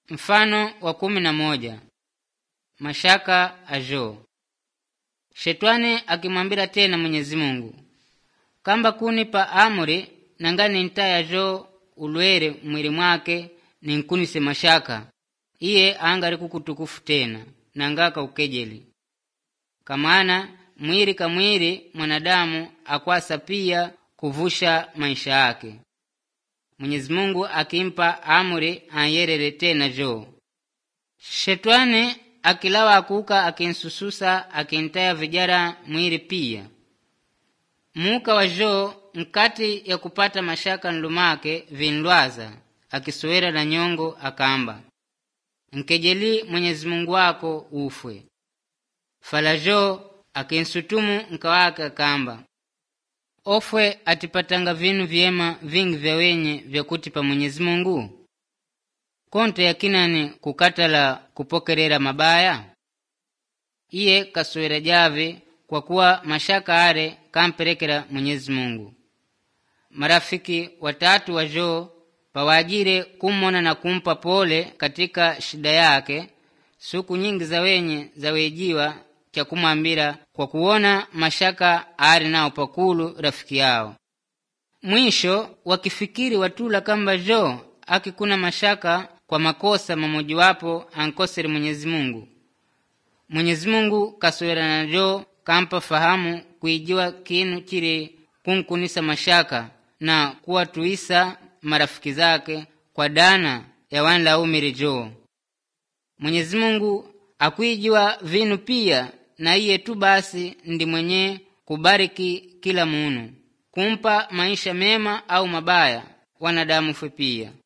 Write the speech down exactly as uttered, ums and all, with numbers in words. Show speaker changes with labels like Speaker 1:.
Speaker 1: Mfano wa kumi na moja. Mashaka ajo. Shetani akimwambira tena Mwenyezi Mungu, kamba kunipa amri nangani ntaya jo ulwere mwili mwake ninkunise mashaka, iye angari kukutukufu tena nangaka ukejeli. Kamana mwili kamwili mwanadamu akwasa pia kuvusha maisha yake. Mwenyezi Mungu akimpa amri anyerere tena jo. Shetani akilawa akuka akinsususa akintaya vijara mwili pia. Muka wa jo nkati ya kupata mashaka nlumake vinlwaza akisuwera na nyongo akamba, nkejeli Mwenyezi Mungu wako ufwe. Fala jo akinsutumu nkawake akamba, ofwe atipatanga vinu vyema vingi vya wenye vya kutipa Mwenyezi Mungu? Konte yakinani kukatala kupokerera mabaya? Iye kasuwera jave kwa kuwa mashaka are kamperekera Mwenyezi Mungu. Marafiki watatu wa jo pawajire kumona na kumpa pole katika shida yake, suku nyingi za wenye za wejiwa cha kumwambira kwa kuona mashaka ari nao pakulu rafiki yao. Mwisho wakifikiri watula kamba jo akikuna mashaka kwa makosa mamoji wapo ankoseri Mwenyezi Mungu. Mwenyezi Mungu kasuwera na jo kampa fahamu kuijiwa kinu chiri kunkunisa mashaka na kuwa tuisa marafiki zake kwa dana ya wanla umiri jo. Mwenyezi Mungu akuijiwa vinu pia na iye tu basi ndi mwenye kubariki kila munu, kumpa maisha mema au mabaya wanadamu fwe pia.